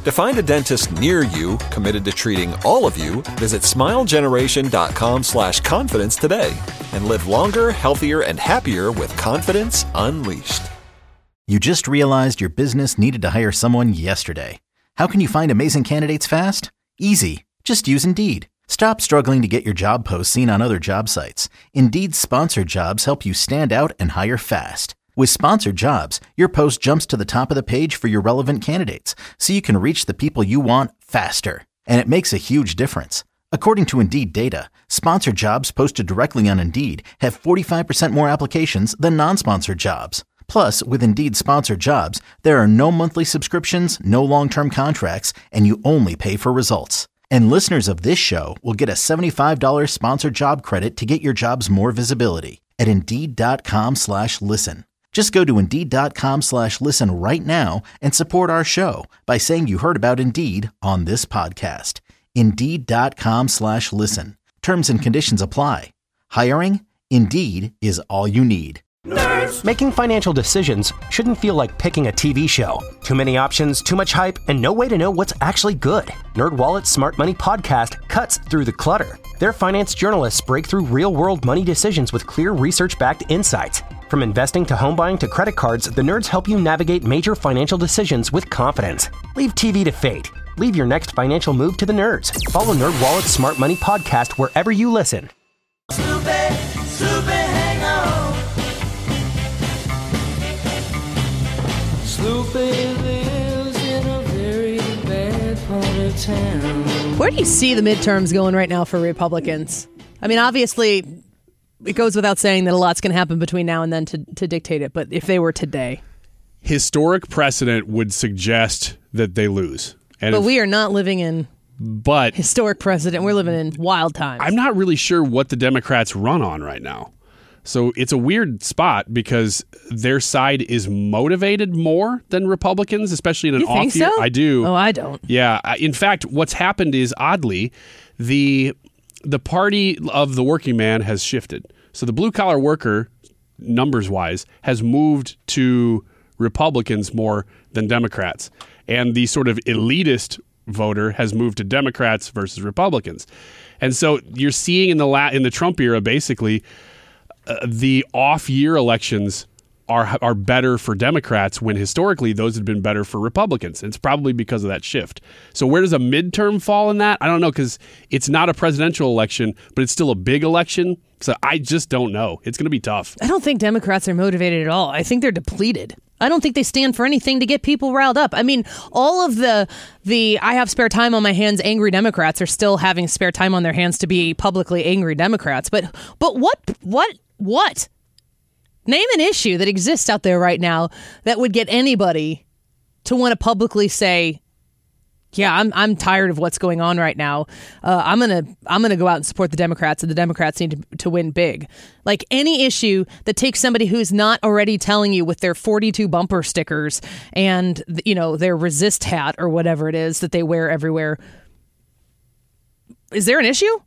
To find a dentist near you committed to treating all of you, visit smilegeneration.com slash confidence today and live longer, healthier, and happier with confidence unleashed. You just realized your business needed to hire someone yesterday. How can you find amazing candidates fast? Easy. Just use Indeed. Stop struggling to get your job posts seen on other job sites. Indeed's sponsored jobs help you stand out and hire fast. With sponsored jobs, your post jumps to the top of the page for your relevant candidates, so you can reach the people you want faster. And it makes a huge difference. According to Indeed data, sponsored jobs posted directly on Indeed have forty-five percent more applications than non-sponsored jobs. Plus, with Indeed sponsored jobs, there are no monthly subscriptions, no long-term contracts, and you only pay for results. And listeners of this show will get a seventy-five dollars sponsored job credit to get your jobs more visibility at Indeed.com slash listen. Just go to Indeed.com slash listen right now and support our show by saying you heard about Indeed on this podcast. Indeed.com slash listen. Terms and conditions apply. Hiring? Indeed is all you need. Nerds. Making financial decisions shouldn't feel like picking a T V show. Too many options, too much hype, and no way to know what's actually good. NerdWallet's Smart Money Podcast cuts through the clutter. Their finance journalists break through real-world money decisions with clear research-backed insights. From investing to home buying to credit cards, the nerds help you navigate major financial decisions with confidence. Leave T V to fate. Leave your next financial move to the nerds. Follow NerdWallet's Smart Money Podcast wherever you listen. Sloopy, Sloopy, hang on. Sloopy lives in a very bad part of town. Where do you see the midterms going right now for Republicans? I mean, obviously, it goes without saying that a lot's going to happen between now and then to, to dictate it. But if they were today, historic precedent would suggest that they lose. And but if, we are not living in but historic precedent. We're living in wild times. I'm not really sure what the Democrats run on right now. So it's a weird spot because their side is motivated more than Republicans, especially in an you off think year. So? I do. Oh, I don't. Yeah. In fact, what's happened is, oddly, the the party of the working man has shifted. So the blue collar worker, numbers wise, has moved to Republicans more than Democrats. And the sort of elitist voter has moved to Democrats versus Republicans. And so you're seeing in the la- in the Trump era, basically, uh, the off-year elections are are better for Democrats when historically those had been better for Republicans. It's probably because of that shift. So where does a midterm fall in that? I don't know, because it's not a presidential election, but it's still a big election. So I just don't know. It's going to be tough. I don't think Democrats are motivated at all. I think they're depleted. I don't think they stand for anything to get people riled up. I mean, all of the the I have spare time on my hands angry Democrats are still having spare time on their hands to be publicly angry Democrats. But but what what what? Name an issue that exists out there right now that would get anybody to want to publicly say, yeah, I'm I'm tired of what's going on right now. Uh, I'm gonna I'm gonna go out and support the Democrats, and the Democrats need to, to win big. Like any issue that takes somebody who's not already telling you with their forty-two bumper stickers and, you know, their resist hat or whatever it is that they wear everywhere. Is there an issue?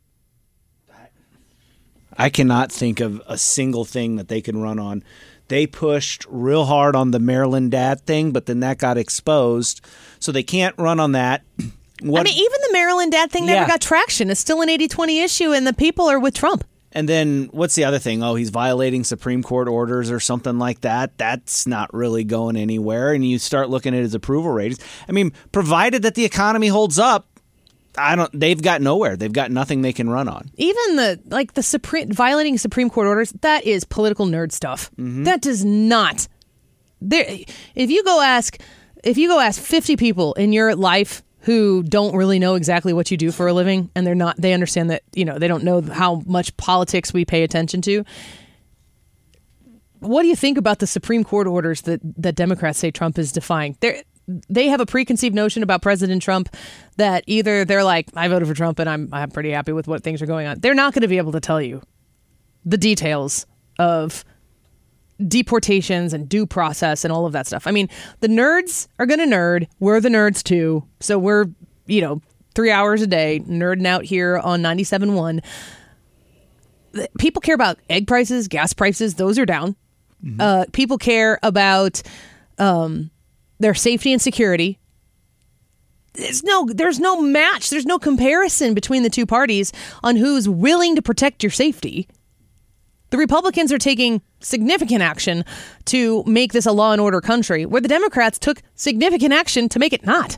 I cannot think of a single thing that they can run on. They pushed real hard on the Maryland dad thing, but then that got exposed. So they can't run on that. What, I mean, even the Maryland dad thing never Yeah. got traction. It's still an eighty twenty issue, and the people are with Trump. And then what's the other thing? Oh, he's violating Supreme Court orders or something like that. That's not really going anywhere. And you start looking at his approval ratings. I mean, provided that the economy holds up, I don't. They've got nowhere. They've got nothing they can run on. Even the like the Supreme violating Supreme Court orders, that is political nerd stuff. Mm-hmm. That does not. There, if you go ask, if you go ask fifty people in your life who don't really know exactly what you do for a living, and they're not, they understand that, you know, they don't know how much politics we pay attention to. What do you think about the Supreme Court orders that that Democrats say Trump is defying? They're They have a preconceived notion about President Trump that either they're like, I voted for Trump and I'm I'm pretty happy with what things are going on. They're not going to be able to tell you the details of deportations and due process and all of that stuff. I mean, the nerds are going to nerd. We're the nerds too. So we're, you know, three hours a day nerding out here on ninety-seven point one. People care about egg prices, gas prices. Those are down. Mm-hmm. Uh, people care about... Um, their safety and security. There's no, there's no match. There's no comparison between the two parties on who's willing to protect your safety. The Republicans are taking significant action to make this a law and order country, where the Democrats took significant action to make it not.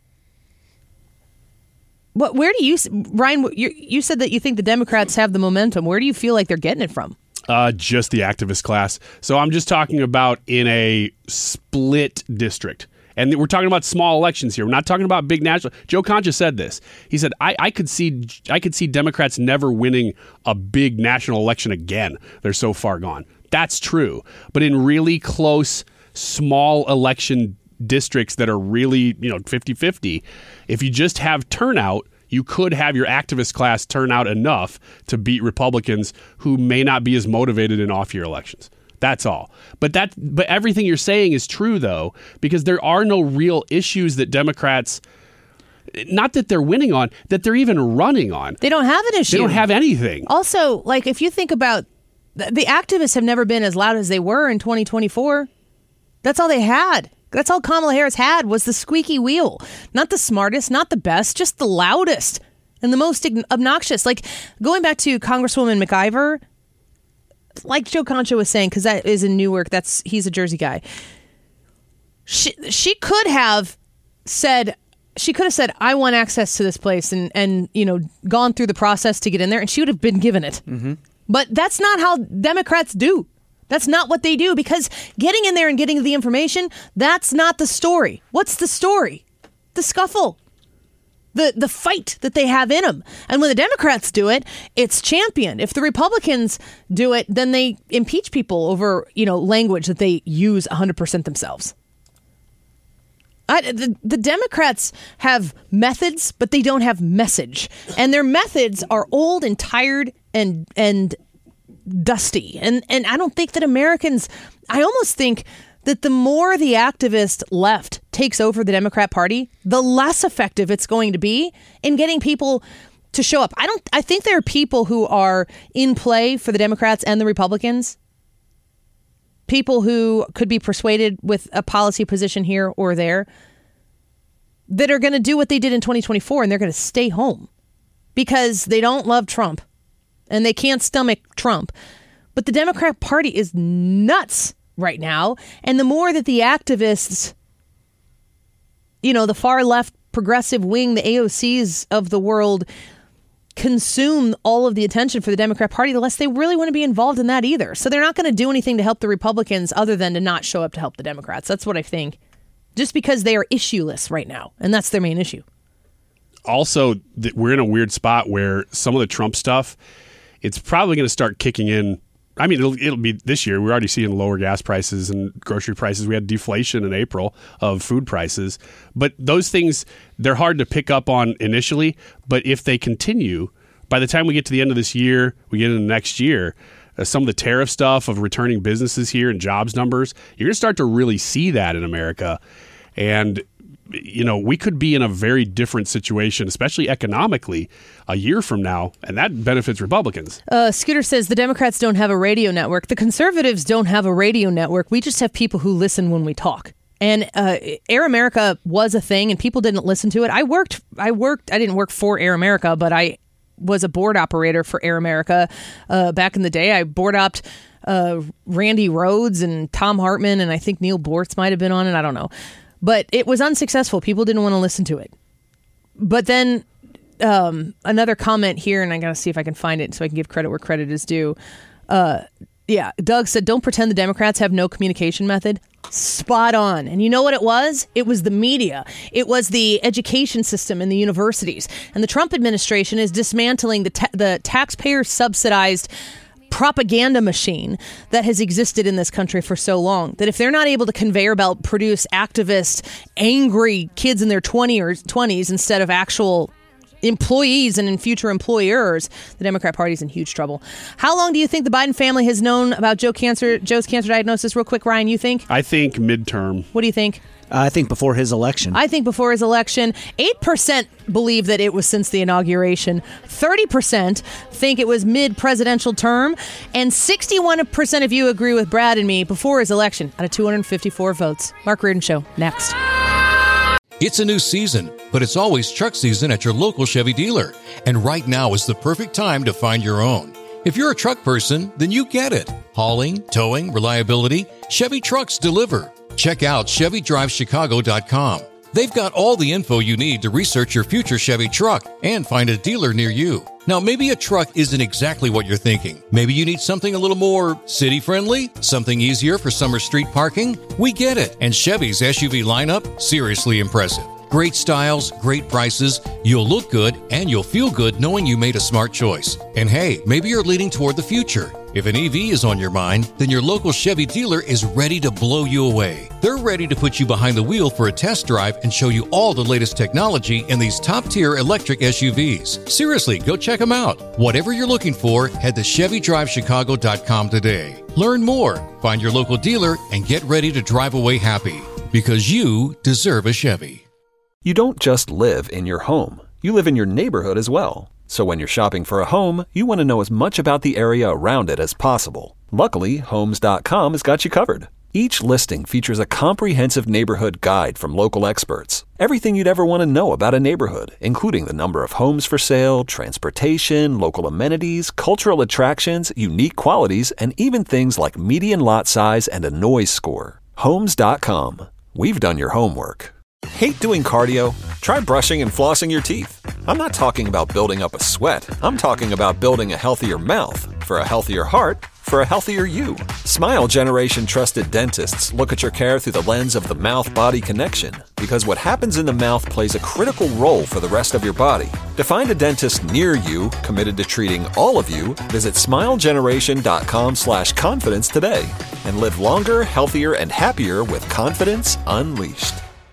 What? Where do you, Ryan? You, you said that you think the Democrats have the momentum. Where do you feel like they're getting it from? Uh, just the activist class. So I'm just talking about in a split district. And we're talking about small elections here. We're not talking about big national. Joe Concha said this. He said, I, I could see I could see Democrats never winning a big national election again. They're so far gone. That's true. But in really close, small election districts that are really, you know, fifty-fifty, if you just have turnout, you could have your activist class turn out enough to beat Republicans who may not be as motivated in off-year elections. That's all. But that, but everything you're saying is true, though, because there are no real issues that Democrats, not that they're winning on, that they're even running on. They don't have an issue. They don't have anything. Also, like, if you think about, the activists have never been as loud as they were in twenty twenty-four. That's all they had. That's all Kamala Harris had was the squeaky wheel. Not the smartest, not the best, just the loudest and the most obnoxious. Like, going back to Congresswoman McIver, like Joe Concha was saying, because that is in Newark, that's he's a Jersey guy. She she could have said she could have said, I want access to this place, and and you know gone through the process to get in there, and she would have been given it. Mm-hmm. But that's not how Democrats do. That's not what they do, because getting in there and getting the information, that's not the story. What's the story? The scuffle. The the fight that they have in them. And when the Democrats do it, it's championed. If the Republicans do it, then they impeach people over, you know, language that they use one hundred percent themselves. I, the, the Democrats have methods, but they don't have message. And their methods are old and tired and and dusty. And, and I don't think that Americans, I almost think that the more the activist left takes over the Democrat Party, the less effective it's going to be in getting people to show up. I don't. I think there are people who are in play for the Democrats and the Republicans. People who could be persuaded with a policy position here or there that are going to do what they did in twenty twenty-four, and they're going to stay home because they don't love Trump and they can't stomach Trump. But the Democrat Party is nuts right now. And the more that the activists, you know, the far left progressive wing, the A O Cs of the world consume all of the attention for the Democrat Party, the less they really want to be involved in that either. So they're not going to do anything to help the Republicans other than to not show up to help the Democrats. That's what I think. Just because they are issueless right now. And that's their main issue. Also, th- we're in a weird spot where some of the Trump stuff, it's probably going to start kicking in. I mean, it'll, it'll be this year. We're already seeing lower gas prices and grocery prices. We had deflation in April of food prices. But those things, they're hard to pick up on initially. But if they continue, by the time we get to the end of this year, we get into next year, uh, some of the tariff stuff of returning businesses here and jobs numbers, you're going to start to really see that in America. And you know, we could be in a very different situation, especially economically, a year from now, and that benefits Republicans. Uh, Scooter says the Democrats don't have a radio network. The conservatives don't have a radio network. We just have people who listen when we talk. And uh, Air America was a thing, and people didn't listen to it. I worked. I worked. I didn't work for Air America, but I was a board operator for Air America uh, back in the day. I board opped uh, Randy Rhodes and Tom Hartman, and I think Neil Bortz might have been on it. I don't know. But it was unsuccessful. People didn't want to listen to it. But then um, another comment here, and I got to see if I can find it so I can give credit where credit is due. Uh, yeah, Doug said, don't pretend the Democrats have no communication method. Spot on. And you know what it was? It was the media. It was the education system and the universities. And the Trump administration is dismantling the ta- the taxpayer-subsidized propaganda machine that has existed in this country for so long, that if they're not able to conveyor belt produce activist, angry kids in their twenties instead of actual employees and in future employers, the Democrat Party is in huge trouble. How long do you think the Biden family has known about Joe cancer, Joe's cancer diagnosis? Real quick, Ryan, you think? I think midterm. What do you think? Uh, I think before his election. I think before his election. eight percent believe that it was since the inauguration. thirty percent think it was mid-presidential term. And sixty-one percent of you agree with Brad and me before his election out of two hundred fifty-four votes. Mark Reardon Show, next. It's a new season, but it's always truck season at your local Chevy dealer. And right now is the perfect time to find your own. If you're a truck person, then you get it. Hauling, towing, reliability, Chevy trucks deliver. Check out Chevy Drive Chicago dot com. They've got all the info you need to research your future Chevy truck and find a dealer near you. Now, maybe a truck isn't exactly what you're thinking. Maybe you need something a little more city-friendly, something easier for summer street parking. We get it. And Chevy's S U V lineup, seriously impressive. Great styles, great prices, you'll look good, and you'll feel good knowing you made a smart choice. And hey, maybe you're leaning toward the future. If an E V is on your mind, then your local Chevy dealer is ready to blow you away. They're ready to put you behind the wheel for a test drive and show you all the latest technology in these top-tier electric S U Vs. Seriously, go check them out. Whatever you're looking for, head to Chevy Drive Chicago dot com today. Learn more, find your local dealer, and get ready to drive away happy. Because you deserve a Chevy. You don't just live in your home. You live in your neighborhood as well. So when you're shopping for a home, you want to know as much about the area around it as possible. Luckily, Homes dot com has got you covered. Each listing features a comprehensive neighborhood guide from local experts. Everything you'd ever want to know about a neighborhood, including the number of homes for sale, transportation, local amenities, cultural attractions, unique qualities, and even things like median lot size and a noise score. Homes dot com. We've done your homework. Hate doing cardio? Try brushing and flossing your teeth. I'm not talking about building up a sweat. I'm talking about building a healthier mouth for a healthier heart for a healthier you. Smile Generation trusted dentists look at your care through the lens of the mouth-body connection because what happens in the mouth plays a critical role for the rest of your body. To find a dentist near you committed to treating all of you, visit smile generation dot com slash confidence today and live longer, healthier, and happier with confidence unleashed.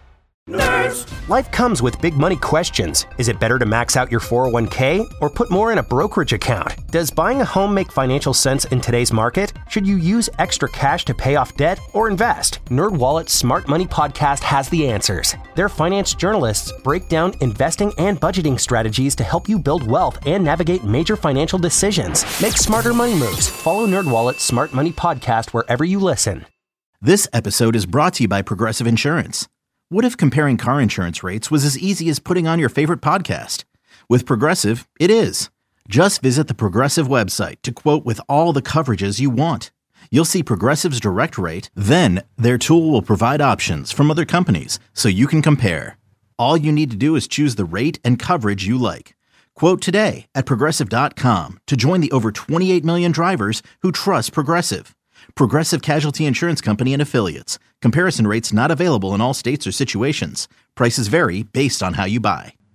Nerds. Life comes with big money questions. Is it better to max out your four oh one k or put more in a brokerage account? Does buying a home make financial sense in today's market? Should you use extra cash to pay off debt or invest? NerdWallet's Smart Money Podcast has the answers. Their finance journalists break down investing and budgeting strategies to help you build wealth and navigate major financial decisions. Make smarter money moves. Follow NerdWallet's Smart Money Podcast wherever you listen. This episode is brought to you by Progressive Insurance. What if comparing car insurance rates was as easy as putting on your favorite podcast? With Progressive, it is. Just visit the Progressive website to quote with all the coverages you want. You'll see Progressive's direct rate, then their tool will provide options from other companies so you can compare. All you need to do is choose the rate and coverage you like. Quote today at Progressive dot com to join the over twenty-eight million drivers who trust Progressive. Progressive Casualty Insurance Company and Affiliates. Comparison rates not available in all states or situations. Prices vary based on how you buy.